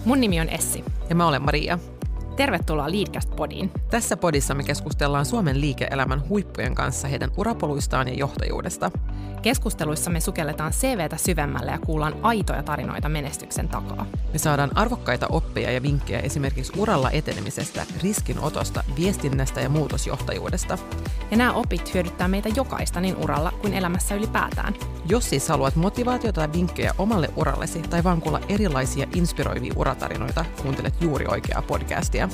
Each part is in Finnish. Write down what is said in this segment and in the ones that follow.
Mun nimi on Essi. Ja mä olen Maria. Tervetuloa Leadcast-podiin. Tässä podissa me keskustellaan Suomen liike-elämän huippujen kanssa heidän urapoluistaan ja johtajuudesta. Keskusteluissa me sukelletaan CVtä syvemmälle ja kuullaan aitoja tarinoita menestyksen takaa. Me saadaan arvokkaita oppeja ja vinkkejä esimerkiksi uralla etenemisestä, riskinotosta, viestinnästä ja muutosjohtajuudesta. Ja nämä opit hyödyttää meitä jokaista niin uralla kuin elämässä ylipäätään. Jos siis haluat motivaatiota tai vinkkejä omalle urallesi tai vaan kuulla erilaisia inspiroivia uratarinoita, kuuntelet juuri oikeaa podcastia.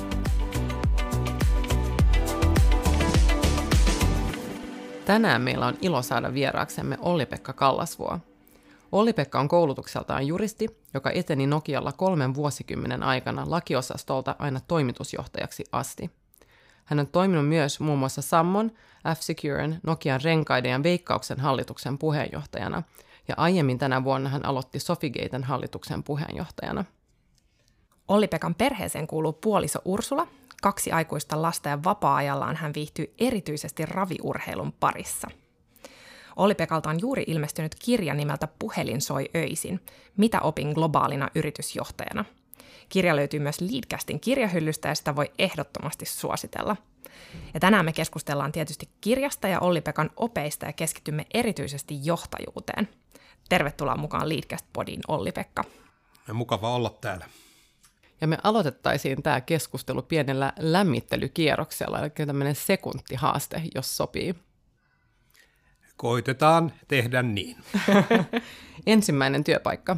Tänään meillä on ilo saada vieraaksemme Olli-Pekka Kallasvuo. Olli-Pekka on koulutukseltaan juristi, joka eteni Nokialla 3 vuosikymmenen aikana lakiosastolta aina toimitusjohtajaksi asti. Hän on toiminut myös muun muassa Sammon, F-Securen, Nokian renkaiden ja Veikkauksen hallituksen puheenjohtajana, ja aiemmin tänä vuonna hän aloitti Sofigaten hallituksen puheenjohtajana. Olli-Pekan perheeseen kuuluu puoliso Ursula, 2 aikuista lasta ja vapaa-ajallaan hän viihtyy erityisesti raviurheilun parissa. Olli-Pekalta on juuri ilmestynyt kirja nimeltä Puhelin soi öisin, mitä opin globaalina yritysjohtajana. Kirja löytyy myös Leadcastin kirjahyllystä ja sitä voi ehdottomasti suositella. Ja tänään me keskustellaan tietysti kirjasta ja Olli-Pekan opeista ja keskitymme erityisesti johtajuuteen. Tervetuloa mukaan Leadcast-podiin, Olli-Pekka. Mukava olla täällä. Ja me aloitettaisiin tämä keskustelu pienellä lämmittelykierroksella, eli tämmöinen sekuntihaaste, jos sopii. Koitetaan tehdä niin. Ensimmäinen työpaikka.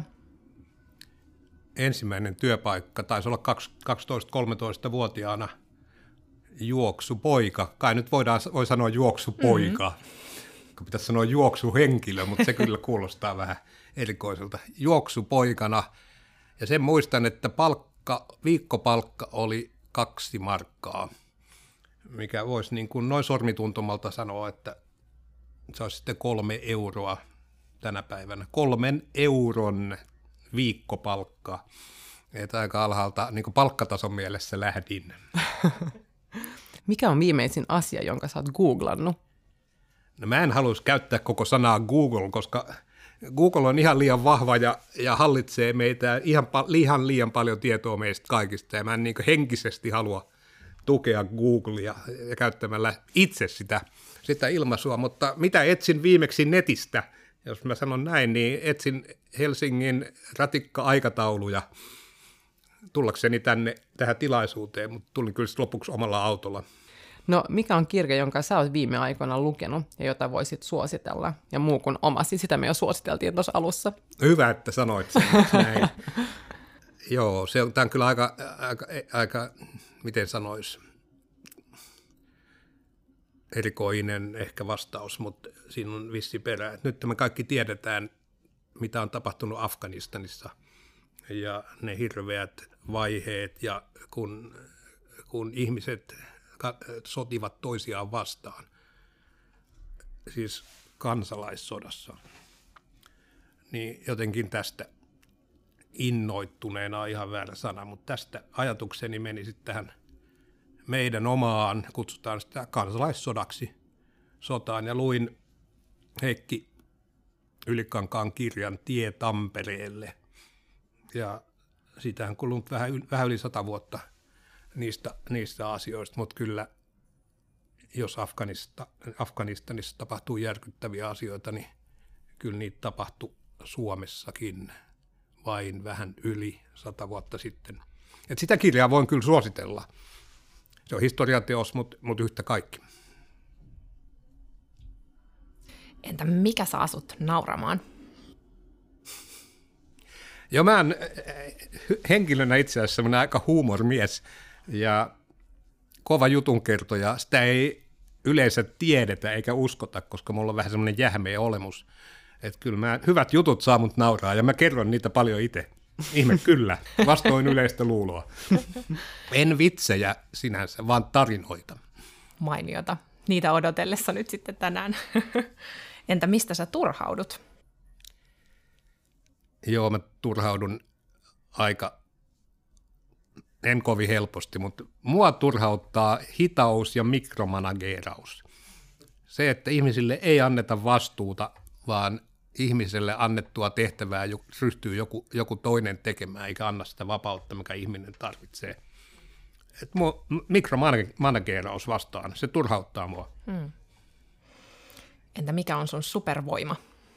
Ensimmäinen työpaikka taisi olla 12-13-vuotiaana juoksupoika. Kai nyt voi sanoa juoksupoika. Pitäisi sanoa juoksuhenkilö, mutta se kyllä kuulostaa vähän erikoiselta. Juoksupoikana. Ja sen muistan, että viikkopalkka oli 2 markkaa, mikä voisi niin kuin noin sormituntumalta sanoa, että se olisi sitten 3 euroa tänä päivänä. 3 euron viikkopalkka. Että aika alhaalta niin kuin palkkatason mielessä lähdin. Mikä on viimeisin asia, jonka sä oot googlannut? No mä en haluaisi käyttää koko sanaa Google, koska Google on ihan liian vahva ja hallitsee meitä ihan liian paljon tietoa meistä kaikista, ja mä en niin kuin henkisesti halua tukea Googlea ja käyttämällä itse sitä ilmaisua, mutta mitä etsin viimeksi netistä, jos mä sanon näin, niin etsin Helsingin ratikka-aikatauluja tullakseni tähän tilaisuuteen, mutta tulin kyllä lopuksi omalla autolla. No, mikä on kirja, jonka sä oot viime aikoina lukenut ja jota voisit suositella? Ja muu kuin omasi, sitä me jo suositeltiin tuossa alussa. Hyvä, että sanoit sen näin. Joo, tämä on kyllä aika, miten sanoisi, erikoinen ehkä vastaus, mutta siinä on vissi perä. Nyt me kaikki tiedetään, mitä on tapahtunut Afganistanissa ja ne hirveät vaiheet, ja kun ihmiset sotivat toisiaan vastaan, siis kansalaissodassa, niin jotenkin tästä innoittuneena on ihan väärä sana, mutta tästä ajatukseni meni sitten tähän meidän omaan, kutsutaan sitä kansalaissodaksi, sotaan, ja luin Heikki Ylikankaan kirjan Tie Tampereelle, ja siitä on kulunut vähän yli 100 vuotta niistä asioista, mutta kyllä jos Afganistanissa tapahtuu järkyttäviä asioita, niin kyllä niitä tapahtui Suomessakin vain vähän yli 100 vuotta sitten. Et sitä kirjaa voin kyllä suositella. Se on historiateos, mutta yhtä kaikki. Entä mikä saa sut nauramaan? Joo, mä oon henkilönä itse asiassa semmoinen aika huumorimies ja kova jutunkertoja. Sitä ei yleensä tiedetä eikä uskota, koska mulla on vähän semmoinen jähmeä olemus. Että kyllä hyvät jutut saa mut nauraa ja mä kerron niitä paljon itse. Ihme kyllä, vastoin yleistä luuloa. En vitsejä sinänsä, vaan tarinoita. Mainiota. Niitä odotellessa nyt sitten tänään. Entä mistä sä turhaudut? Joo, mä turhaudun en kovin helposti, mutta mua turhauttaa hitaus ja mikromanageeraus. Se, että ihmisille ei anneta vastuuta, vaan ihmiselle annettua tehtävää ryhtyy joku toinen tekemään, eikä anna sitä vapautta, mikä ihminen tarvitsee. Mikromanageeraus vastaan, se turhauttaa mua. Entä mikä on sun supervoima?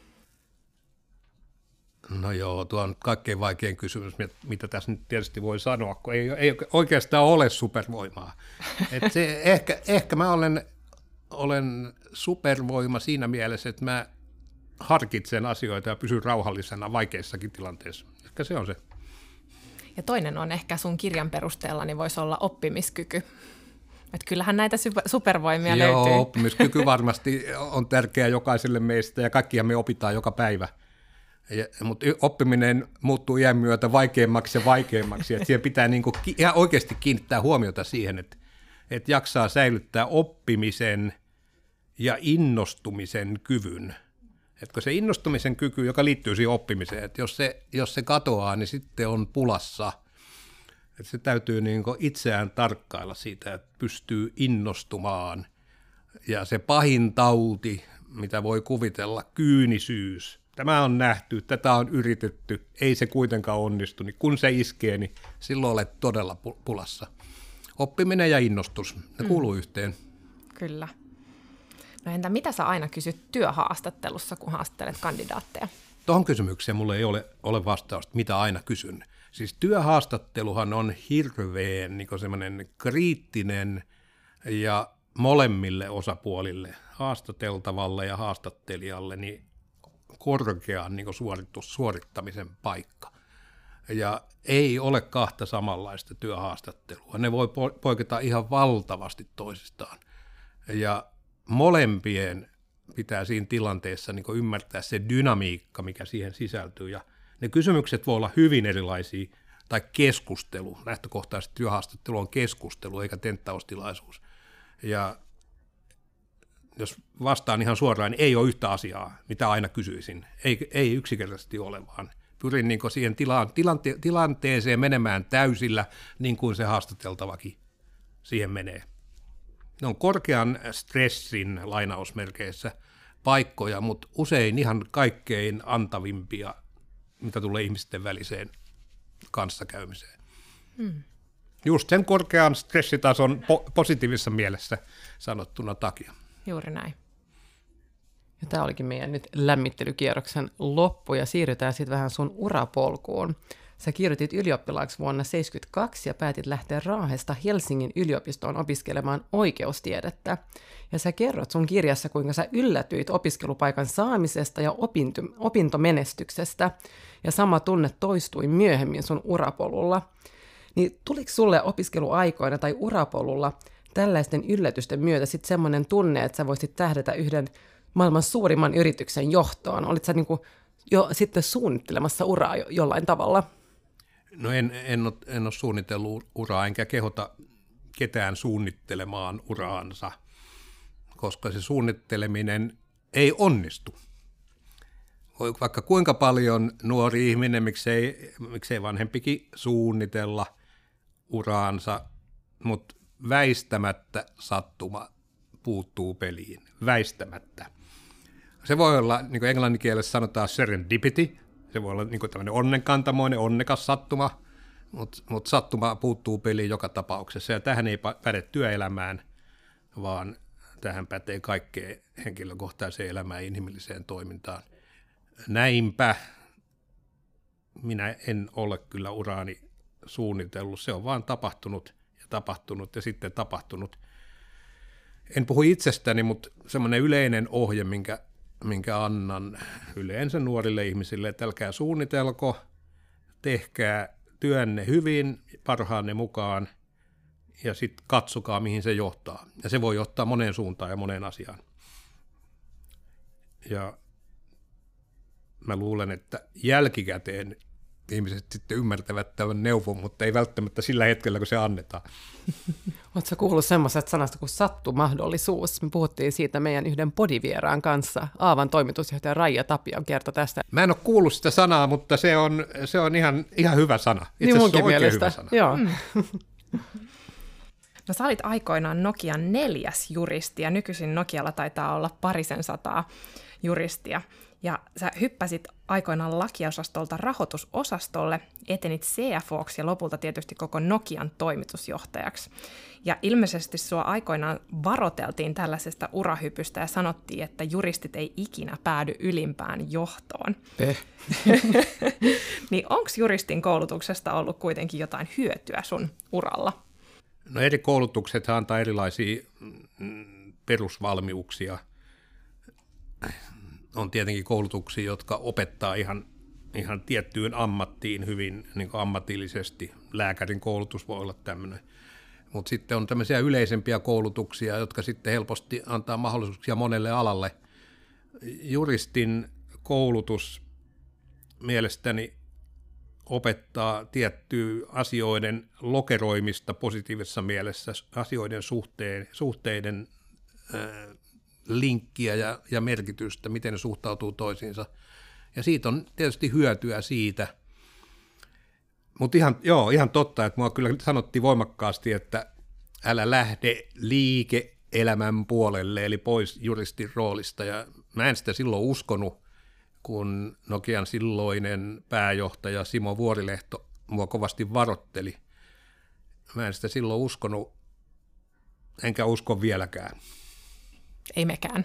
No joo, tuo on kaikkein vaikein kysymys, mitä tässä nyt tietysti voi sanoa, kun ei oikeastaan ole supervoimaa. Et se, ehkä mä olen supervoima siinä mielessä, että mä harkitsen asioita ja pysyn rauhallisena vaikeissakin tilanteissa. Ehkä se on se. Ja toinen on ehkä sun kirjan perusteella, niin voisi olla oppimiskyky. Että kyllähän näitä supervoimia löytyy. Joo, oppimiskyky varmasti on tärkeä jokaiselle meistä ja kaikkia me opitaan joka päivä. Mutta oppiminen muuttuu iän myötä vaikeammaksi ja vaikeammaksi. Et siihen pitää niinku ihan oikeasti kiinnittää huomiota siihen, että jaksaa säilyttää oppimisen ja innostumisen kyvyn. Kun se innostumisen kyky, joka liittyy siihen oppimiseen, että jos se katoaa, niin sitten on pulassa. Et se täytyy niinku itseään tarkkailla siitä, että pystyy innostumaan. Ja se pahin tauti, mitä voi kuvitella, kyynisyys. Tämä on nähty, tätä on yritetty, ei se kuitenkaan onnistu, niin kun se iskee, niin silloin olet todella pulassa. Oppiminen ja innostus, ne kuuluu yhteen. Kyllä. No entä mitä sä aina kysyt työhaastattelussa, kun haastattelet kandidaatteja? Tuohon kysymykseen mulla ei ole vastausta, mitä aina kysyn. Siis työhaastatteluhan on hirveän niin semmoinen kriittinen ja molemmille osapuolille, haastateltavalle ja haastattelijalle, niin korkean niin suorittamisen paikka. Ja ei ole kahta samanlaista työhaastattelua. Ne voi poiketa ihan valtavasti toisistaan. Ja molempien pitää siinä tilanteessa niin ymmärtää se dynamiikka, mikä siihen sisältyy. Ja ne kysymykset voi olla hyvin erilaisia, tai keskustelu. Lähtökohtaisesti työhaastattelu on keskustelu, eikä tenttaustilaisuus. Ja jos vastaan ihan suoraan, niin ei ole yhtä asiaa, mitä aina kysyisin. Ei yksinkertaisesti ole, vaan pyrin niin siihen tilanteeseen menemään täysillä, niin kuin se haastateltavakin siihen menee. Ne on korkean stressin lainausmerkeissä paikkoja, mutta usein ihan kaikkein antavimpia, mitä tulee ihmisten väliseen kanssakäymiseen. Just sen korkean stressitason positiivisessa mielessä sanottuna takia. Juuri näin. Ja tämä olikin meidän nyt lämmittelykierroksen loppu, ja siirrytään sitten vähän sun urapolkuun. Sä kirjoitit ylioppilaaksi vuonna 1972 ja päätit lähteä Raahesta Helsingin yliopistoon opiskelemaan oikeustiedettä. Ja sä kerrot sun kirjassa, kuinka sä yllätyit opiskelupaikan saamisesta ja opintomenestyksestä, ja sama tunne toistui myöhemmin sun urapolulla. Niin tuliko sulle opiskeluaikoina tai urapolulla tällaisten yllätysten myötä sitten semmoinen tunne, että sä voisit tähdätä yhden maailman suurimman yrityksen johtoon? Olit sä niinku jo sitten suunnittelemassa uraa jollain tavalla? No en ole suunnitellut uraa, enkä kehota ketään suunnittelemaan uraansa, koska se suunnitteleminen ei onnistu. Vaikka kuinka paljon nuori ihminen, miksei vanhempikin suunnitella uraansa, mutta väistämättä sattuma puuttuu peliin. Väistämättä. Se voi olla, niin kuin englanninkielessä sanotaan serendipity, se voi olla niin kuin tämmöinen onnenkantamoinen, onnekas sattuma, mutta sattuma puuttuu peliin joka tapauksessa. Ja tähän ei päde työelämään, vaan tähän pätee kaikkeen henkilökohtaiseen elämään ja inhimilliseen toimintaan. Näinpä minä en ole kyllä uraani suunnitellut, se on vaan tapahtunut ja sitten tapahtunut. En puhu itsestäni, mutta semmoinen yleinen ohje, minkä annan yleensä nuorille ihmisille, että älkää suunnitelko, tehkää työnne hyvin, parhaanne mukaan, ja sitten katsokaa, mihin se johtaa. Ja se voi johtaa moneen suuntaan ja moneen asiaan. Ja mä luulen, että jälkikäteen ihmiset sitten ymmärtävät tämän neuvon, mutta ei välttämättä sillä hetkellä, kun se annetaan. Oletko kuullut semmoisesta sanasta kuin sattumahdollisuus? Me puhuttiin siitä meidän yhden podivieraan kanssa. Aavan toimitusjohtaja Raija Tapion kertoi tästä. Mä en ole kuullut sitä sanaa, mutta se on ihan hyvä sana. Itse asiassa niin munkin mielestä. Hyvä sana. Joo. No sä olit aikoinaan Nokian 4. juristi, ja nykyisin Nokialla taitaa olla 200 juristia. Ja sä hyppäsit aikoinaan lakiosastolta rahoitusosastolle, etenit CFOksi ja lopulta tietysti koko Nokian toimitusjohtajaksi. Ja ilmeisesti sua aikoinaan varoteltiin tällaisesta urahypystä ja sanottiin, että juristit ei ikinä päädy ylimpään johtoon. Niin onko juristin koulutuksesta ollut kuitenkin jotain hyötyä sun uralla? No eri koulutukset antaa erilaisia perusvalmiuksia. On tietenkin koulutuksia, jotka opettaa ihan tiettyyn ammattiin hyvin niin kuin ammatillisesti. Lääkärin koulutus voi olla tämmöinen. Mutta sitten on tämmöisiä yleisempiä koulutuksia, jotka sitten helposti antaa mahdollisuuksia monelle alalle. Juristin koulutus mielestäni opettaa tiettyä asioiden lokeroimista positiivisessa mielessä, asioiden suhteiden linkkiä ja merkitystä, miten ne suhtautuu toisiinsa. Ja siitä on tietysti hyötyä siitä. Mutta ihan totta, että mua kyllä sanottiin voimakkaasti, että älä lähde liike-elämän puolelle, eli pois juristin roolista. Ja mä en sitä silloin uskonut, kun Nokian silloinen pääjohtaja Simo Vuorilehto mua kovasti varotteli. Mä en sitä silloin uskonut, enkä usko vieläkään. Ei mekään.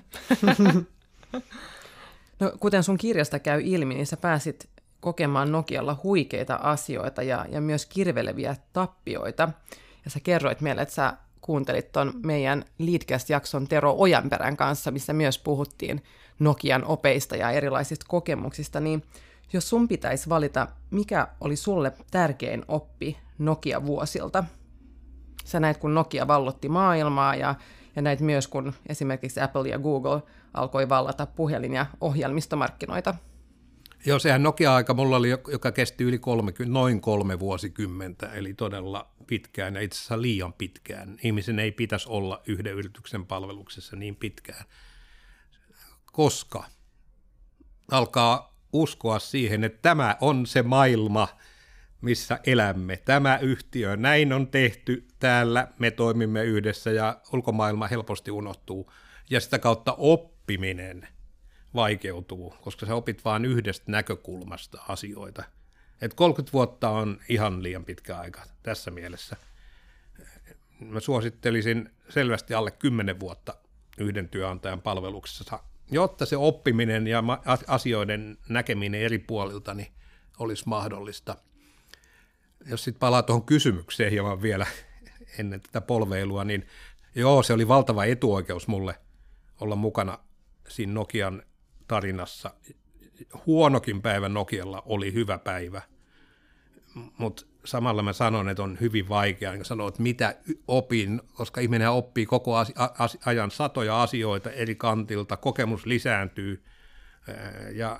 No, kuten sun kirjasta käy ilmi, niin sä pääsit kokemaan Nokialla huikeita asioita ja myös kirveleviä tappioita. Ja sä kerroit meille, että sä kuuntelit ton meidän Leadcast-jakson Tero Ojanperän kanssa, missä myös puhuttiin Nokian opeista ja erilaisista kokemuksista, niin jos sun pitäisi valita, mikä oli sulle tärkein oppi Nokia-vuosilta? Sä näit, kun Nokia vallotti maailmaa ja näit myös, kun esimerkiksi Apple ja Google alkoi vallata puhelin- ja ohjelmistomarkkinoita. Joo, sehän Nokia-aika mulla oli, joka kesti noin 3 vuosikymmentä, eli todella pitkään ja itse asiassa liian pitkään. Ihmisen ei pitäisi olla yhden yrityksen palveluksessa niin pitkään, koska alkaa uskoa siihen, että tämä on se maailma, missä elämme. Tämä yhtiö, näin on tehty, täällä me toimimme yhdessä ja ulkomaailma helposti unohtuu. Ja sitä kautta oppiminen vaikeutuu, koska sä opit vain yhdestä näkökulmasta asioita. Et 30 vuotta on ihan liian pitkä aika tässä mielessä. Mä suosittelisin selvästi alle 10 vuotta yhden työnantajan palveluksessa, jotta se oppiminen ja asioiden näkeminen eri puolilta niin olisi mahdollista. Jos sitten palaa tuohon kysymykseen hieman vielä ennen tätä polveilua, niin joo, se oli valtava etuoikeus mulle olla mukana siinä Nokian tarinassa. Huonokin päivä Nokialla oli hyvä päivä, mutta samalla mä sanon, että on hyvin vaikea niin sanoa, että mitä opin, koska ihminen oppii koko ajan satoja asioita eri kantilta, kokemus lisääntyy ja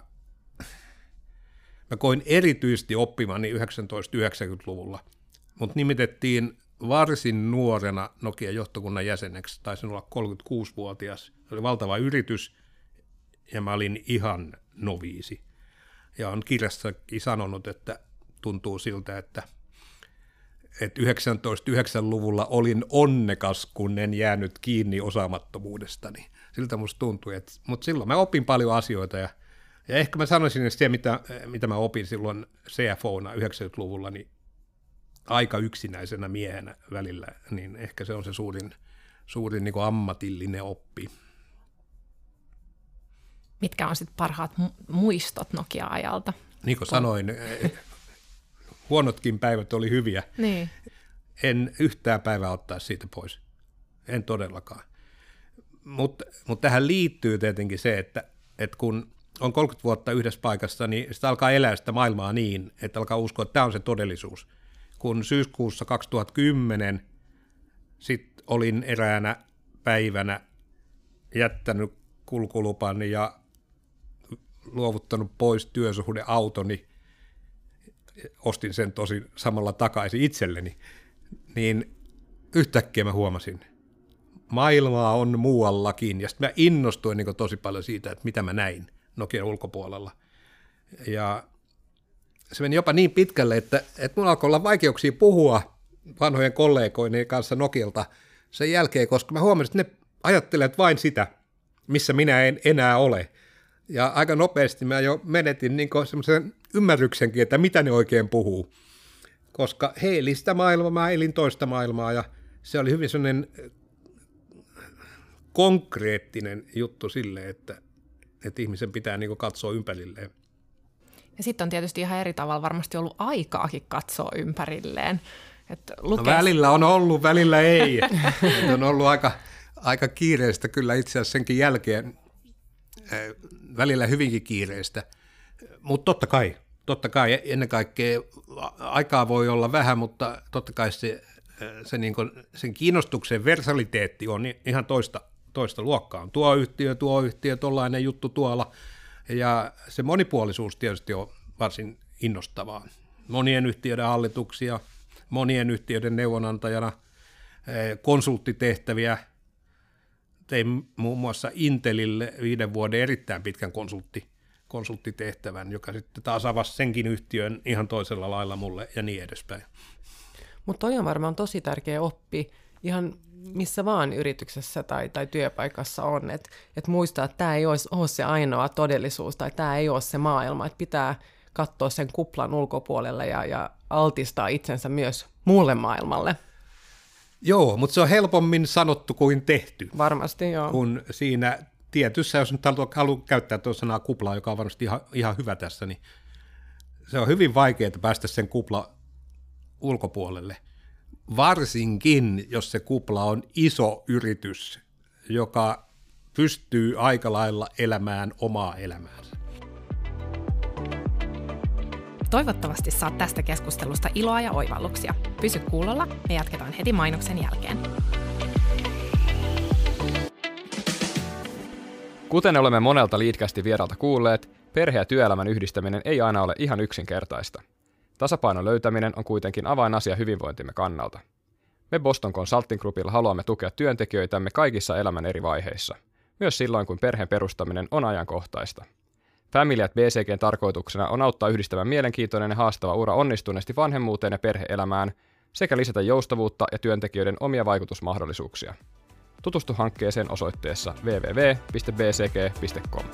mä koin erityisesti oppimani 1990-luvulla, mutta nimitettiin varsin nuorena Nokian johtokunnan jäseneksi, taisin olla 36-vuotias. Se oli valtava yritys ja mä olin ihan noviisi. Ja on kirjassakin sanonut, että tuntuu siltä, että 1909-luvulla olin onnekas, kun en jäänyt kiinni osaamattomuudestani. Siltä musta tuntui, mutta silloin mä opin paljon asioita ja ehkä mä sanoisin, että se, mitä mä opin silloin CFO:na 90-luvulla, niin aika yksinäisenä miehenä välillä, niin ehkä se on se suurin niin kuin ammatillinen oppi. Mitkä on sitten parhaat muistot Nokia-ajalta? Niin kuin sanoin, huonotkin päivät oli hyviä. Niin. En yhtään päivää ottaa siitä pois. En todellakaan. Mutta tähän liittyy tietenkin se, että kun on 30 vuotta yhdessä paikassa, niin sitä alkaa elää sitä maailmaa niin, että alkaa uskoa, että tämä on se todellisuus. Kun syyskuussa 2010 sit olin eräänä päivänä jättänyt kulkulupani ja luovuttanut pois työsuhdeautoni, ostin sen tosin samalla takaisin itselleni, niin yhtäkkiä mä huomasin, maailmaa on muuallakin, ja sitten mä innostuin niin tosi paljon siitä, että mitä mä näin Nokian ulkopuolella. Ja se meni jopa niin pitkälle, että mun alkoi olla vaikeuksia puhua vanhojen kollegoiden kanssa Nokialta sen jälkeen, koska mä huomasin, että ne ajattelevat vain sitä, missä minä en enää ole. Ja aika nopeasti mä jo menetin niin semmoisen ymmärryksenkin, että mitä ne oikein puhuu. Koska he eli sitä maailmaa, mä elin toista maailmaa ja se oli hyvin sellainen konkreettinen juttu sille, että ihmisen pitää niin katsoa ympärilleen. Ja sitten on tietysti ihan eri tavalla varmasti ollut aikaakin katsoa ympärilleen. No välillä on ollut, välillä ei. On ollut aika kiireistä kyllä itse asiassa senkin jälkeen, välillä hyvinkin kiireistä. Mutta totta kai ennen kaikkea aikaa voi olla vähän, mutta totta kai se niin kuin, sen kiinnostuksen versaliteetti on ihan toista luokkaa. On tuo yhtiö, tollainen juttu tuolla. Ja se monipuolisuus tietysti on varsin innostavaa. Monien yhtiöiden hallituksia, monien yhtiöiden neuvonantajana, konsulttitehtäviä. Tein muun muassa Intelille 5 vuoden erittäin pitkän konsulttitehtävän, joka sitten taas avasi senkin yhtiön ihan toisella lailla mulle ja niin edespäin. Mutta toi on varmaan tosi tärkeä oppi ihan missä vaan yrityksessä tai työpaikassa on, että muistaa, että tämä ei ole se ainoa todellisuus tai tämä ei ole se maailma, että pitää katsoa sen kuplan ulkopuolelle ja altistaa itsensä myös muulle maailmalle. Joo, mutta se on helpommin sanottu kuin tehty. Varmasti, joo. Kun siinä tietyssä, jos nyt haluan käyttää tuota sanaa kupla, joka on varmasti ihan hyvä tässä, niin se on hyvin vaikeaa päästä sen kupla ulkopuolelle. Varsinkin, jos se kupla on iso yritys, joka pystyy aika lailla elämään omaa elämäänsä. Toivottavasti saat tästä keskustelusta iloa ja oivalluksia. Pysy kuulolla, me jatketaan heti mainoksen jälkeen. Kuten olemme monelta Leadcastin vieralta kuulleet, perhe- ja työelämän yhdistäminen ei aina ole ihan yksinkertaista. Tasapainon löytäminen on kuitenkin avainasia hyvinvointimme kannalta. Me Boston Consulting Groupilla haluamme tukea työntekijöitämme kaikissa elämän eri vaiheissa, myös silloin kun perheen perustaminen on ajankohtaista. Family at BCG:n tarkoituksena on auttaa yhdistämään mielenkiintoinen ja haastava ura onnistuneesti vanhemmuuteen ja perhe-elämään sekä lisätä joustavuutta ja työntekijöiden omia vaikutusmahdollisuuksia. Tutustu hankkeeseen osoitteessa www.bcg.com.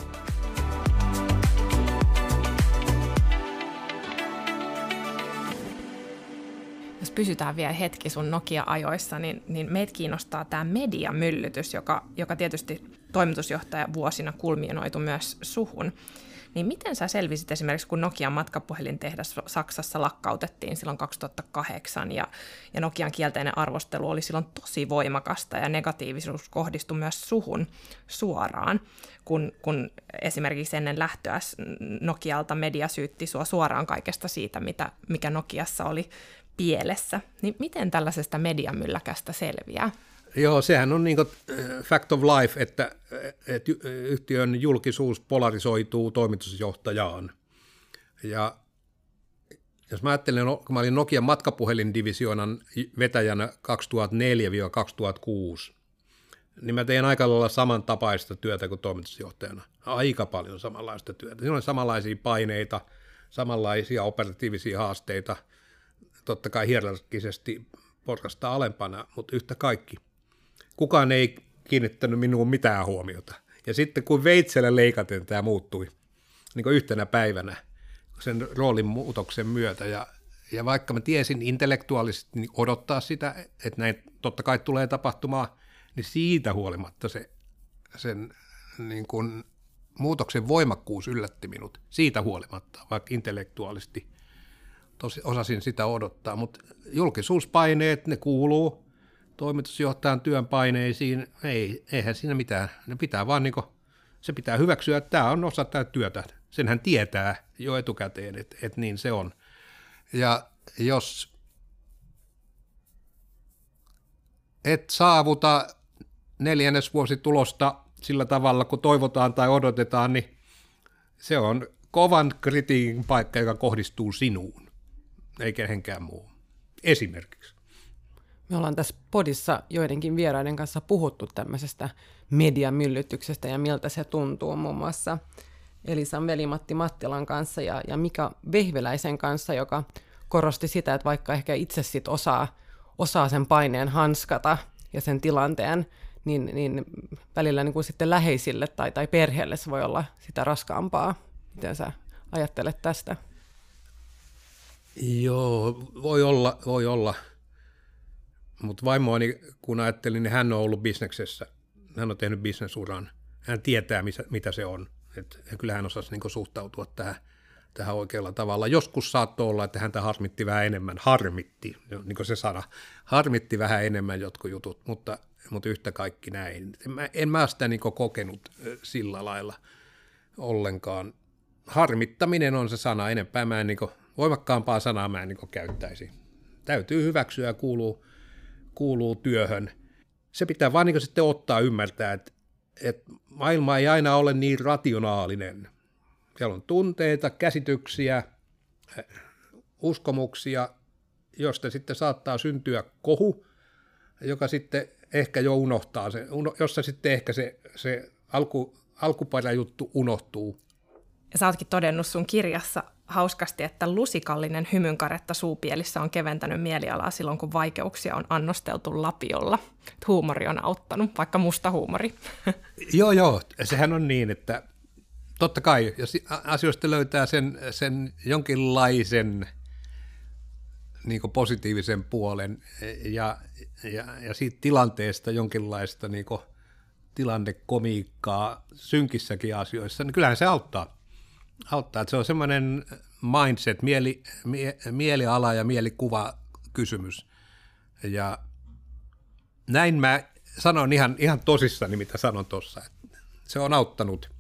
Jos pysytään vielä hetki sun Nokia-ajoissa, niin meitä kiinnostaa tämä mediamyllytys, joka tietysti toimitusjohtaja vuosina kulminoitu myös suhun. Niin miten sä selvisit esimerkiksi, kun Nokian matkapuhelintehdas Saksassa lakkautettiin silloin 2008 ja Nokian kielteinen arvostelu oli silloin tosi voimakasta ja negatiivisuus kohdistui myös suhun suoraan, kun esimerkiksi ennen lähtöä Nokialta media syytti sua suoraan kaikesta siitä, mikä Nokiassa oli pielessä. Niin miten tällaisesta mediamylläkästä selviää? Joo, sehän on niin kuin fact of life, että yhtiön julkisuus polarisoituu toimitusjohtajaan. Ja jos mä ajattelen, kun mä olin Nokian matkapuhelindivisionan vetäjänä 2004-2006, niin mä tein aika lailla samantapaista työtä kuin toimitusjohtajana. Aika paljon samanlaista työtä. Siinä oli samanlaisia paineita, samanlaisia operatiivisia haasteita, totta kai hierarkkisesti porrasta alempana, mutta yhtä kaikki. Kukaan ei kiinnittänyt minuun mitään huomiota. Ja sitten kun veitsellä leikaten tämä muuttui niin kuin yhtenä päivänä sen roolin muutoksen myötä. Ja vaikka mä tiesin intellektuaalisesti niin odottaa sitä, että näin totta kai tulee tapahtumaan, niin siitä huolimatta sen niin kuin muutoksen voimakkuus yllätti minut. Siitä huolimatta, vaikka intellektuaalisesti osasin sitä odottaa. Mutta julkisuuspaineet, ne kuuluu toimitusjohtajan työn paineisiin, eihän siinä mitään. Ne pitää vaan se pitää hyväksyä, että tämä on osa tätä työtä. Senhän tietää jo etukäteen, että niin se on. Ja jos et saavuta neljännesvuositulosta sillä tavalla, kun toivotaan tai odotetaan, niin se on kovan kritiikin paikka, joka kohdistuu sinuun, ei kenenkään muuhun. Esimerkiksi. Me ollaan tässä podissa joidenkin vieraiden kanssa puhuttu tämmöisestä mediamyllytyksestä ja miltä se tuntuu muun muassa Elisan veli Matti Mattilan kanssa ja Mika Vehviläisen kanssa, joka korosti sitä, että vaikka ehkä itse sit osaa sen paineen hanskata ja sen tilanteen, niin välillä niin kuin sitten läheisille tai perheelle se voi olla sitä raskaampaa. Miten sä ajattelet tästä? Joo, voi olla. Mutta vaimoani, kun ajattelin, niin hän on ollut bisneksessä. Hän on tehnyt bisnesuran. Hän tietää, mitä se on. Ja kyllä hän osasi niin suhtautua tähän oikealla tavalla. Joskus saattoi olla, että häntä harmitti vähän enemmän. Harmitti, niin kuin se sana. Harmitti vähän enemmän jotkut jutut, mutta yhtä kaikki näin. En mä sitä niin kokenut sillä lailla ollenkaan. Harmittaminen on se sana. Enempää mä en voimakkaampaa sanaa mä en käyttäisi. Täytyy hyväksyä ja kuuluu työhön. Se pitää vaan sitten ottaa ymmärtää, että maailma ei aina ole niin rationaalinen. Siellä on tunteita, käsityksiä, uskomuksia, josta sitten saattaa syntyä kohu, joka sitten ehkä jo unohtaa sen, jossa sitten ehkä se alkuperäjuttu unohtuu. Ja sä ootkin todennut sun kirjassa hauskasti, että lusikallinen hymynkaretta suupielissä on keventänyt mielialaa silloin, kun vaikeuksia on annosteltu lapiolla. Huumori on auttanut, vaikka musta huumori. Joo, sehän on niin, että totta kai, jos asioista löytää sen jonkinlaisen niin kuin positiivisen puolen ja siitä tilanteesta jonkinlaista niin kuin tilannekomiikkaa synkissäkin asioissa, niin kyllähän se auttaa. Että se on semmoinen mindset, mieliala ja mielikuva kysymys. Ja näin mä sanon ihan tosissani, mitä sanon tuossa. Se on auttanut.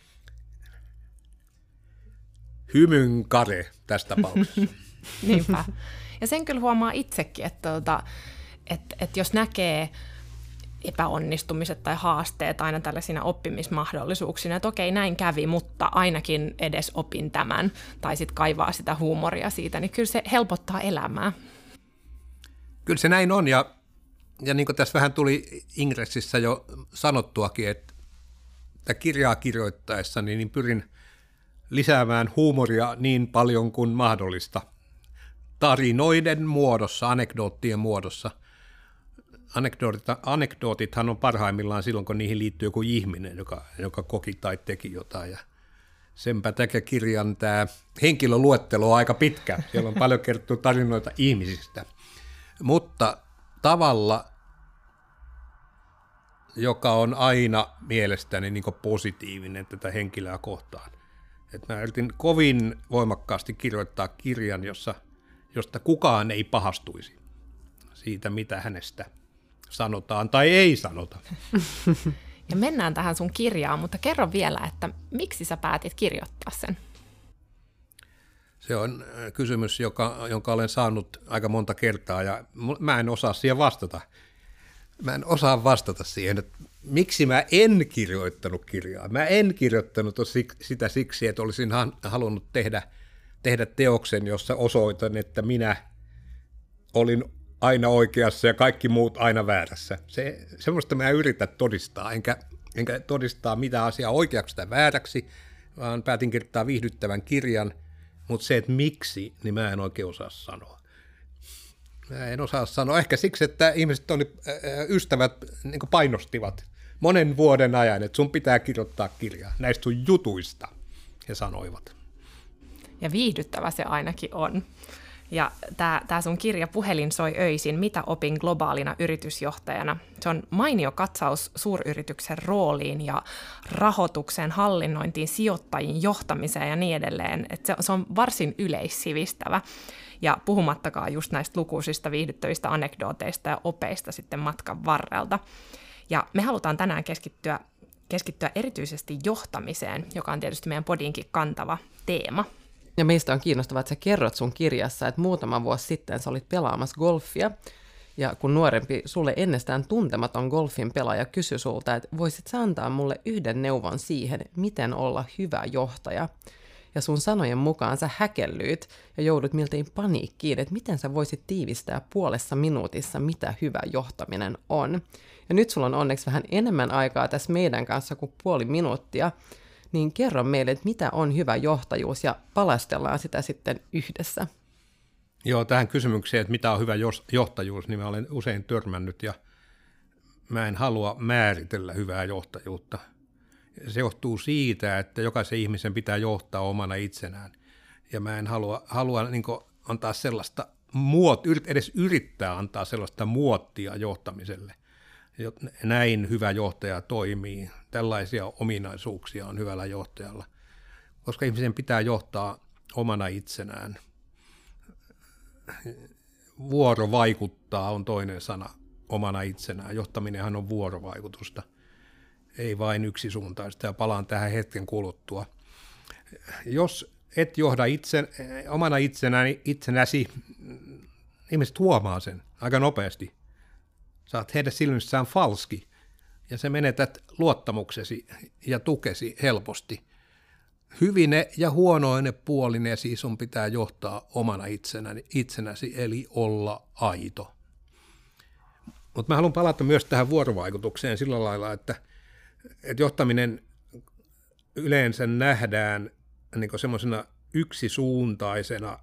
Hymynkare tässä tapauksessa. Niinpä. Ja sen kyllä huomaa itsekin, että jos näkee epäonnistumiset tai haasteet aina tällaisina oppimismahdollisuuksina, että okei, näin kävi, mutta ainakin edes opin tämän, tai sitten kaivaa sitä huumoria siitä, niin kyllä se helpottaa elämää. Kyllä se näin on, ja niin kuin tässä vähän tuli ingressissä jo sanottuakin, että kirjaa kirjoittaessa niin pyrin lisäämään huumoria niin paljon kuin mahdollista. Tarinoiden muodossa, anekdoottien muodossa. Anekdootithan on parhaimmillaan silloin, kun niihin liittyy joku ihminen, joka koki tai teki jotain. Ja senpä takia kirjan tämä henkilöluettelo on aika pitkä. Siellä on paljon kerrottu tarinoita ihmisistä. Mutta tavalla, joka on aina mielestäni niin kuin positiivinen tätä henkilöä kohtaan. Et mä yritin kovin voimakkaasti kirjoittaa kirjan, josta kukaan ei pahastuisi siitä, mitä hänestä sanotaan tai ei sanota. Ja mennään tähän sun kirjaan, mutta kerro vielä, että miksi sä päätit kirjoittaa sen? Se on kysymys, jonka olen saanut aika monta kertaa, ja mä en osaa siihen vastata. Mä en osaa vastata siihen, että miksi mä en kirjoittanut kirjaa. Mä en kirjoittanut sitä siksi, että olisin halunnut tehdä teoksen, jossa osoitan, että minä olin aina oikeassa ja kaikki muut aina väärässä. Semmoista mä yritän todistaa, enkä todistaa mitä asiaa oikeaksi tai vääräksi, vaan päätin kirjoittaa viihdyttävän kirjan, mutta se, että miksi, niin mä en oikein osaa sanoa. Mä en osaa sanoa. Ehkä siksi, että ihmiset ystävät niin kuin painostivat monen vuoden ajan, että sun pitää kirjoittaa kirjaa näistä sun jutuista, he sanoivat. Ja viihdyttävä se ainakin on. Ja tämä sun kirja Puhelin soi öisin, mitä opin globaalina yritysjohtajana. Se on mainio katsaus suuryrityksen rooliin ja rahoitukseen, hallinnointiin, sijoittajien johtamiseen ja niin edelleen. Et se on varsin yleissivistävä. Ja puhumattakaan just näistä lukuisista viihdyttävistä anekdooteista ja opeista sitten matkan varrelta. Ja me halutaan tänään keskittyä erityisesti johtamiseen, joka on tietysti meidän podinkin kantava teema. Ja meistä on kiinnostavaa, että sä kerrot sun kirjassa, että muutama vuosi sitten sä olit pelaamassa golfia, ja kun nuorempi, sulle ennestään tuntematon golfin pelaaja kysyi sulta, että voisit sä antaa mulle yhden neuvon siihen, miten olla hyvä johtaja. Ja sun sanojen mukaan sä häkellyit ja joudut miltei paniikkiin, että miten sä voisit tiivistää puolessa minuutissa, mitä hyvä johtaminen on. Ja nyt sulla on onneksi vähän enemmän aikaa tässä meidän kanssa kuin puoli minuuttia, niin kerro meille, että mitä on hyvä johtajuus ja palastellaan sitä sitten yhdessä. Joo, tähän kysymykseen, että mitä on hyvä johtajuus, niin mä olen usein törmännyt ja mä en halua määritellä hyvää johtajuutta. Se johtuu siitä, että jokaisen ihmisen pitää johtaa omana itsenään. Ja mä en halua niin kuin antaa sellaista edes yrittää antaa sellaista muottia johtamiselle. Näin hyvä johtaja toimii. Tällaisia ominaisuuksia on hyvällä johtajalla, koska ihmisen pitää johtaa omana itsenään. Vuorovaikuttaa on toinen sana omana itsenään. Johtaminenhan on vuorovaikutusta, ei vain yksisuuntaista, ja palaan tähän hetken kuluttua. Jos et johda omana itsenäsi, ihmiset huomaa sen aika nopeasti. Saat heidän silmissään falski, ja se menetät luottamuksesi ja tukesi helposti. Hyvine ja huonoine puoline siis sun pitää johtaa omana itsenäsi, eli olla aito. Mutta mä haluan palata myös tähän vuorovaikutukseen sillä lailla, että johtaminen yleensä nähdään niin semmoisena yksisuuntaisena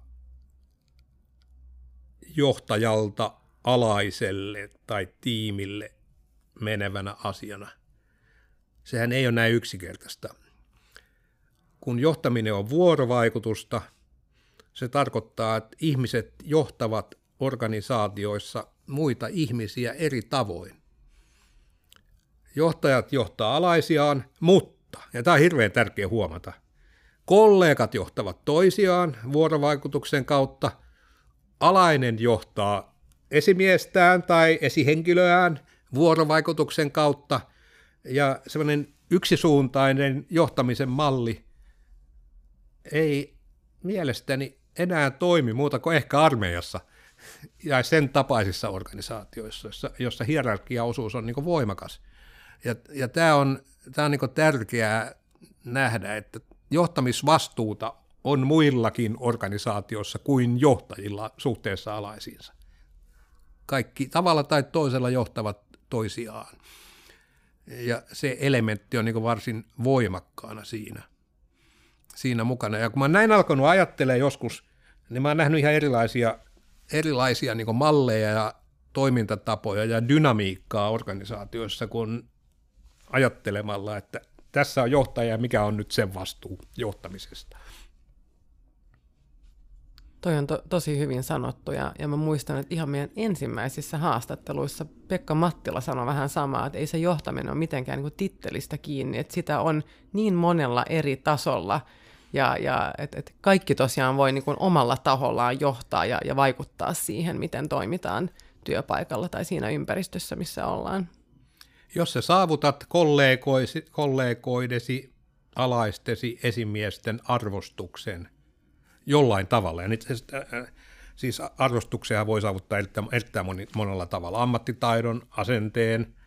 johtajalta alaiselle tai tiimille menevänä asiana. Sehän ei ole näin yksinkertaista. Kun johtaminen on vuorovaikutusta, se tarkoittaa, että ihmiset johtavat organisaatioissa muita ihmisiä eri tavoin. Johtajat johtaa alaisiaan, mutta, ja tämä on hirveän tärkeä huomata, kollegat johtavat toisiaan vuorovaikutuksen kautta, alainen johtaa esimiestään tai esihenkilöään vuorovaikutuksen kautta, ja sellainen yksisuuntainen johtamisen malli ei mielestäni enää toimi muuta kuin ehkä armeijassa ja sen tapaisissa organisaatioissa, jossa hierarkiaosuus on niin kuin voimakas. Ja tämä on niin kuin tärkeää nähdä, että johtamisvastuuta on muillakin organisaatioissa kuin johtajilla suhteessa alaisiinsa. Kaikki tavalla tai toisella johtavat toisiaan. Ja se elementti on niin kuin varsin voimakkaana siinä mukana. Ja kun mä oon näin alkanut ajattelemaan joskus, niin mä oon nähnyt ihan erilaisia niin kuin malleja ja toimintatapoja ja dynamiikkaa organisaatioissa, kun ajattelemalla, että tässä on johtaja ja mikä on nyt sen vastuu johtamisesta. Toi on tosi hyvin sanottu, ja mä muistan, että ihan meidän ensimmäisissä haastatteluissa Pekka Mattila sanoi vähän samaa, että ei se johtaminen ole mitenkään niin kuin tittelistä kiinni, että sitä on niin monella eri tasolla, ja että kaikki tosiaan voi niin kuin omalla tahollaan johtaa ja vaikuttaa siihen, miten toimitaan työpaikalla tai siinä ympäristössä, missä ollaan. Jos sä saavutat kollegoidesi, alaistesi, esimiesten arvostuksen jollain tavalla, ja siis arvostuksia voi saavuttaa erittäin monella tavalla, ammattitaidon, asenteen,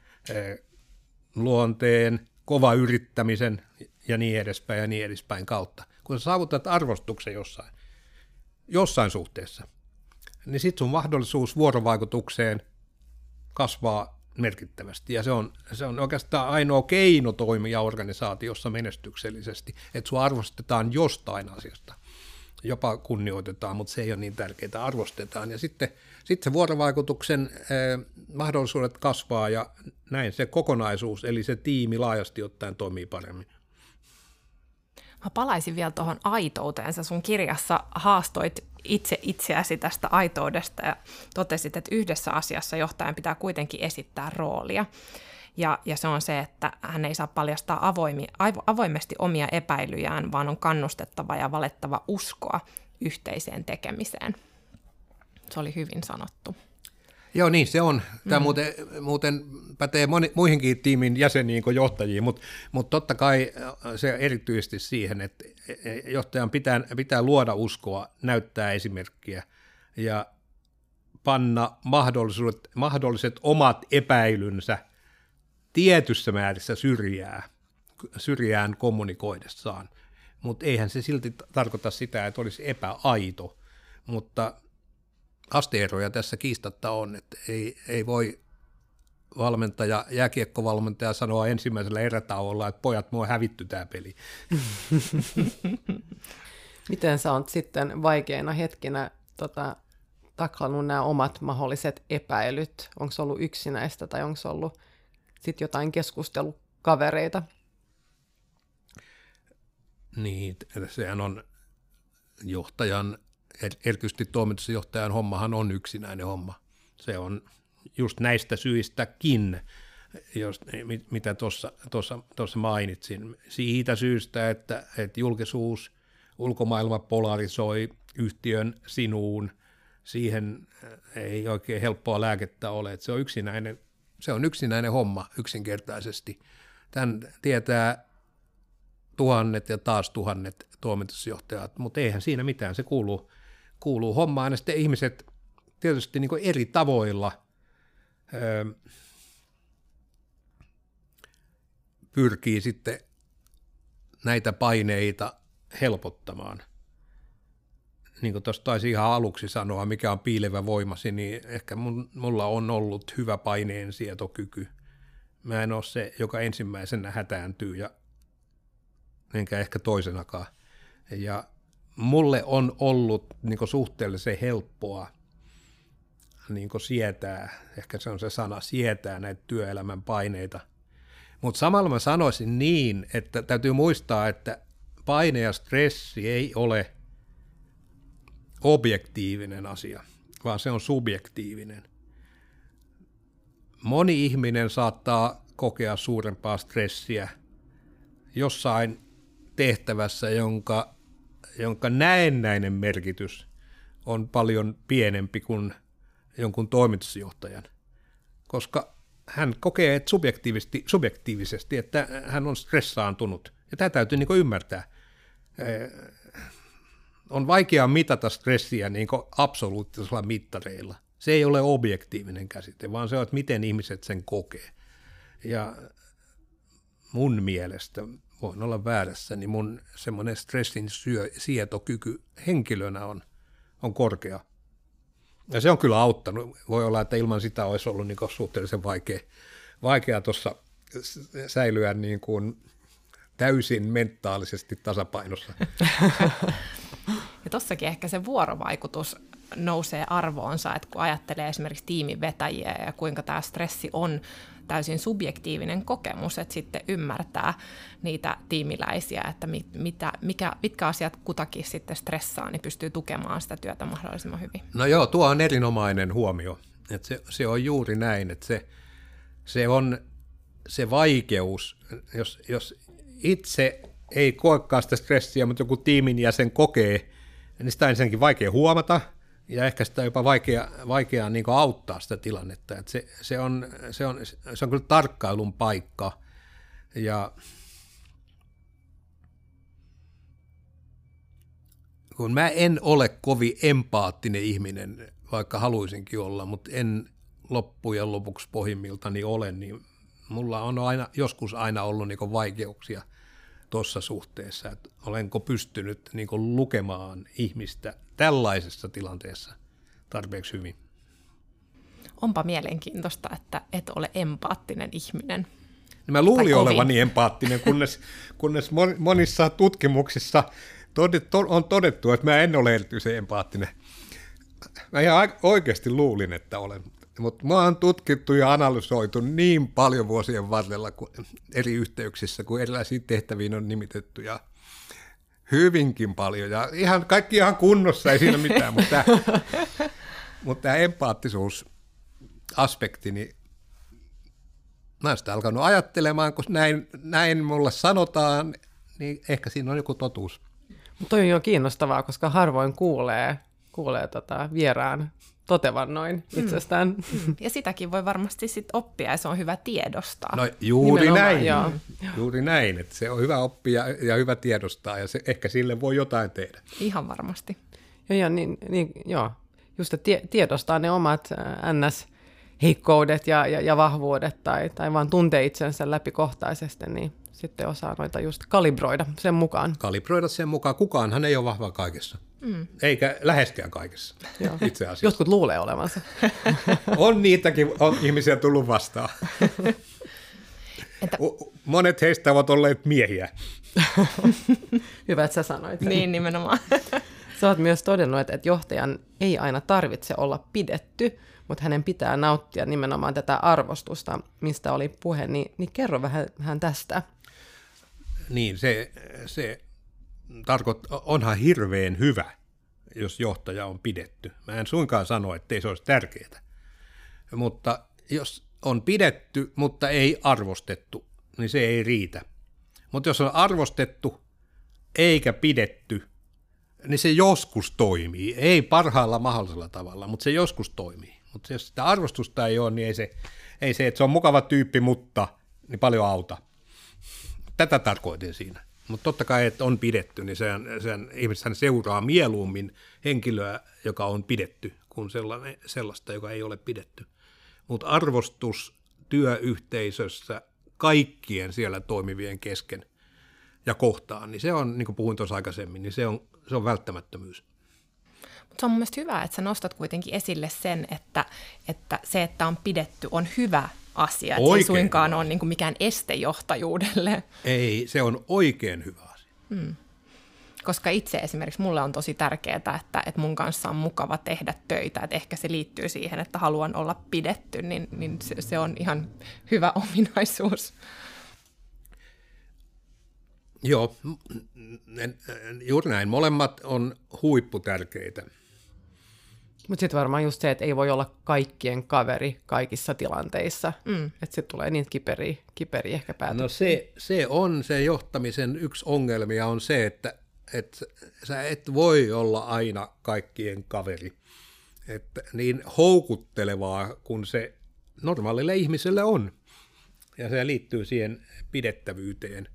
luonteen, kova yrittämisen ja niin edespäin kautta. Kun sä saavutat arvostuksen jossain suhteessa, niin sitten sun mahdollisuus vuorovaikutukseen kasvaa merkittävästi, ja se on oikeastaan ainoa keino toimia organisaatiossa menestyksellisesti, että sua arvostetaan jostain asiasta. Jopa kunnioitetaan, mutta se ei ole niin tärkeää, arvostetaan. Ja sitten se vuorovaikutuksen mahdollisuudet kasvaa, ja näin se kokonaisuus, eli se tiimi laajasti ottaen toimii paremmin. Mä palaisin vielä tuohon aitouteen. Sä sun kirjassa haastoit itseäsi tästä aitoudesta ja totesit, että yhdessä asiassa johtajan pitää kuitenkin esittää roolia. Ja se on se, että hän ei saa paljastaa avoimesti omia epäilyjään, vaan on kannustettava ja valettava uskoa yhteiseen tekemiseen. Se oli hyvin sanottu. Joo, niin se on. Tämä muuten pätee muihinkin tiimin jäseniin kuin johtajiin, mutta totta kai se erityisesti siihen, että johtajan pitää luoda uskoa, näyttää esimerkkiä ja panna mahdolliset omat epäilynsä tietyssä määrissä syrjään kommunikoidessaan, mutta eihän se silti tarkoita sitä, että olisi epäaito, mutta asteeroja tässä kiistatta on, että ei voi jääkiekkovalmentaja sanoa ensimmäisellä erätauolla, että pojat, mua hävitty tämä peli. Miten sä oot sitten vaikeina hetkinä taklannut nämä omat mahdolliset epäilyt? Onko se ollut yksinäistä tai onko se ollut sitten jotain keskustelukavereita. Niin, sehän on johtajan, erityisesti toimitusjohtajan hommahan on yksinäinen homma. Se on just näistä syistäkin, mitä tuossa mainitsin. Siitä syystä, että julkisuus, ulkomaailma polarisoi yhtiön sinuun, siihen ei oikein helppoa lääkettä ole. Että se on yksinäinen homma yksinkertaisesti. Tämän tietää tuhannet ja taas tuhannet toimitusjohtajat, mutta eihän siinä mitään, se kuuluu hommaan. Ja sitten ihmiset tietysti niin kuin eri tavoilla pyrkii sitten näitä paineita helpottamaan. Niin kuin tuossa taisi ihan aluksi sanoa, mikä on piilevä voimasi, niin ehkä mulla on ollut hyvä paineensietokyky. Mä en ole se, joka ensimmäisenä hätääntyy ja enkä ehkä toisenakaan. Ja mulle on ollut niin kuin suhteellisen helppoa niin kuin sietää, ehkä se on se sana, sietää näitä työelämän paineita. Mutta samalla mä sanoisin niin, että täytyy muistaa, että paine ja stressi ei ole objektiivinen asia, vaan se on subjektiivinen. Moni ihminen saattaa kokea suurempaa stressiä jossain tehtävässä, jonka näennäinen merkitys on paljon pienempi kuin jonkun toimitusjohtajan, koska hän kokee että subjektiivisesti, että hän on stressaantunut. Ja tämä täytyy niin kuin ymmärtää. On vaikea mitata stressiä niin kuin absoluuttisilla mittareilla. Se ei ole objektiivinen käsite, vaan se on, että miten ihmiset sen kokee. Ja mun mielestä, voin olla väärässä, niin mun semmoinen stressin sietokyky henkilönä on korkea. Ja se on kyllä auttanut. Voi olla, että ilman sitä olisi ollut niin kuin suhteellisen vaikea tuossa säilyä niin kuin täysin mentaalisesti tasapainossa. Ja tossakin ehkä se vuorovaikutus nousee arvoonsa, että kun ajattelee esimerkiksi tiimin vetäjiä ja kuinka tämä stressi on täysin subjektiivinen kokemus, että sitten ymmärtää niitä tiimiläisiä, että mitkä asiat kutakin sitten stressaa, niin pystyy tukemaan sitä työtä mahdollisimman hyvin. No joo, tuo on erinomainen huomio. Että se on juuri näin, että se on se vaikeus, jos itse ei koekaan sitä stressiä, mutta joku tiimin jäsen kokee, niin sitä on ensinnäkin vaikea huomata, ja ehkä sitä on jopa vaikea niin kuin auttaa sitä tilannetta. Että se on kyllä tarkkailun paikka. Ja kun mä en ole kovin empaattinen ihminen, vaikka haluaisinkin olla, mutta en loppujen lopuksi pohjimmiltani ole, niin mulla on joskus aina ollut niin kuin vaikeuksia tuossa suhteessa, että olenko pystynyt niin kuin lukemaan ihmistä tällaisessa tilanteessa tarpeeksi hyvin. Onpa mielenkiintoista, että et ole empaattinen ihminen. Mä luulin olevani empaattinen, kunnes monissa tutkimuksissa on todettu, että mä en ole erityisen empaattinen. Mä ihan oikeasti luulin, että olen. Mutta mä oon tutkittu ja analysoitu niin paljon vuosien varrella eri yhteyksissä, kun erilaisiin tehtäviin on nimitetty ja hyvinkin paljon. Ja kaikki ihan kunnossa, ei siinä mitään, mutta tämä empaattisuusaspekti, niin mä oon sitä alkanut ajattelemaan, kun näin mulle sanotaan, niin ehkä siinä on joku totuus. Mutta toi on jo kiinnostavaa, koska harvoin kuulee vieraan totevan noin itsestään. Ja sitäkin voi varmasti sit oppia, ja se on hyvä tiedostaa. No juuri näin. Juuri näin, että se on hyvä oppia ja hyvä tiedostaa, ja ehkä sille voi jotain tehdä. Ihan varmasti. Joo, just että tiedostaa ne omat NS-heikkoudet ja vahvuudet, tai vaan tuntee itsensä läpikohtaisesti, niin sitten osaa noita just kalibroida sen mukaan. Kalibroida sen mukaan. Kukaanhan ei ole vahva kaikessa. Eikä läheskään kaikessa, itse asiassa. Jotkut luulee olevansa. On niitäkin ihmisiä tullut vastaan. Monet heistä ovat olleet miehiä. Hyvä, että sä sanoit sen. Niin, nimenomaan. Sä oot myös todennut, että johtajan ei aina tarvitse olla pidetty, mutta hänen pitää nauttia nimenomaan tätä arvostusta, mistä oli puhe, niin kerro vähän tästä. Niin, se tarkoittaa, onhan hirveän hyvä, jos johtaja on pidetty. Mä en suinkaan sano, ettei se olisi tärkeää. Mutta jos on pidetty, mutta ei arvostettu, niin se ei riitä. Mutta jos on arvostettu eikä pidetty, niin se joskus toimii. Ei parhaalla mahdollisella tavalla, mutta se joskus toimii. Mutta jos sitä arvostusta ei ole, niin ei se, että se on mukava tyyppi, mutta niin paljon auta. Tätä tarkoitin siinä. Mutta totta kai, että on pidetty, niin ihmisethän seuraa mieluummin henkilöä, joka on pidetty, kuin sellaista, joka ei ole pidetty. Mutta arvostus työyhteisössä kaikkien siellä toimivien kesken ja kohtaan, niin se on, niin kuin puhuin tuossa aikaisemmin, niin se on välttämättömyys. Mutta se on mun mielestä hyvä, että sä nostat kuitenkin esille sen, että se, että on pidetty, on hyvä asia. Että se ei suinkaan ole niin kuin mikään este johtajuudelle. Ei, se on oikein hyvä asia. Koska itse esimerkiksi mulle on tosi tärkeää, että mun kanssa on mukava tehdä töitä. Että ehkä se liittyy siihen, että haluan olla pidetty, niin se on ihan hyvä ominaisuus. Joo, juuri näin. Molemmat on huipputärkeitä. Mutta sitten varmaan just se, että ei voi olla kaikkien kaveri kaikissa tilanteissa. Että sitten tulee niitä kiperiä ehkä päätöksiä. No se on se johtamisen yksi ongelmia on se, että sä et voi olla aina kaikkien kaveri. Että niin houkuttelevaa kuin se normaalille ihmiselle on. Ja se liittyy siihen pidettävyyteen.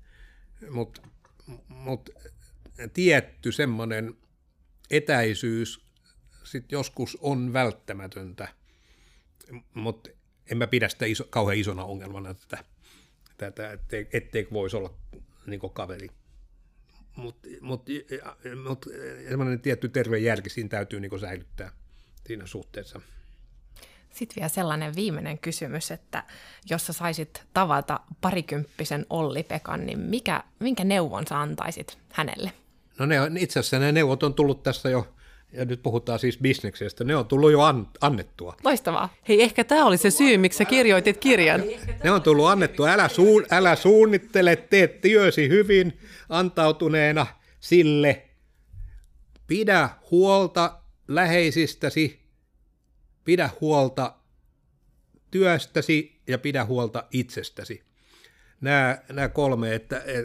Mutta tietty semmoinen etäisyys sit joskus on välttämätöntä, mutta en mä pidä sitä kauhean isona ongelmana tätä etteikö voisi olla niin kuin kaveri. Mutta semmoinen tietty terve järki siinä täytyy niin kuin säilyttää siinä suhteessa. Sitten vielä sellainen viimeinen kysymys, että jos sä saisit tavata parikymppisen Olli-Pekan, niin minkä neuvon sä antaisit hänelle? No itse asiassa ne neuvot on tullut tässä jo, ja nyt puhutaan siis bisneksestä, ne on tullut jo annettua. Loistavaa. Hei, ehkä tämä oli se syy, miksi sä kirjoitit kirjan. Ne on tullut annettua, älä suunnittele, tee työsi hyvin antautuneena sille, pidä huolta läheisistäsi, pidä huolta työstäsi ja pidä huolta itsestäsi. Nämä kolme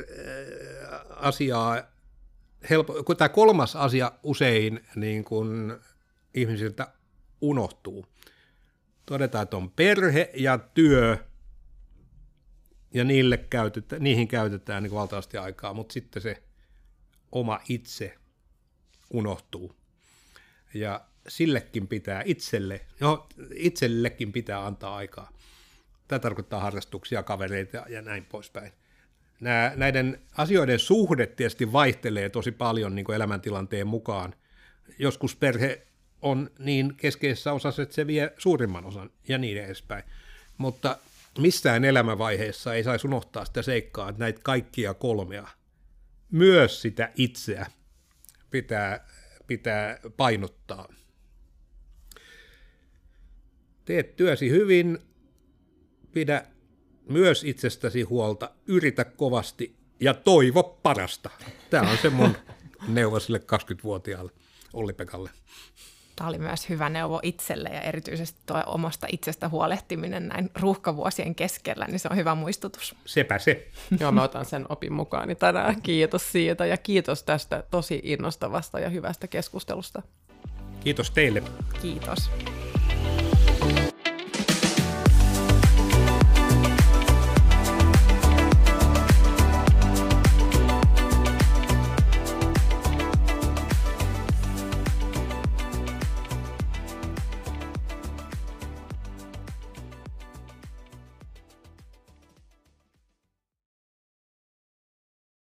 asiaa, tämä kolmas asia usein niin kuin ihmisiltä unohtuu. Todetaan, että on perhe ja työ, ja niihin käytetään niin valtavasti aikaa, mutta sitten se oma itse unohtuu. Ja sillekin pitää itsellekin pitää antaa aikaa. Tämä tarkoittaa harrastuksia, kavereita ja näin poispäin. Näiden asioiden suhde tietysti vaihtelee tosi paljon niin kuin elämäntilanteen mukaan. Joskus perhe on niin keskeisessä osassa, että se vie suurimman osan ja niin edespäin. Mutta missään elämänvaiheessa ei saisi unohtaa sitä seikkaa, että näitä kaikkia kolmea, myös sitä itseä, pitää painottaa. Teet työsi hyvin, pidä myös itsestäsi huolta, yritä kovasti ja toivo parasta. Tämä on se mun neuvo sille 20-vuotiaalle Olli-Pekalle. Tämä oli myös hyvä neuvo itselle ja erityisesti tuo omasta itsestä huolehtiminen näin ruuhkavuosien keskellä, niin se on hyvä muistutus. Sepä se. Joo, mä otan sen opin mukaani tänään. Kiitos siitä ja kiitos tästä tosi innostavasta ja hyvästä keskustelusta. Kiitos teille. Kiitos.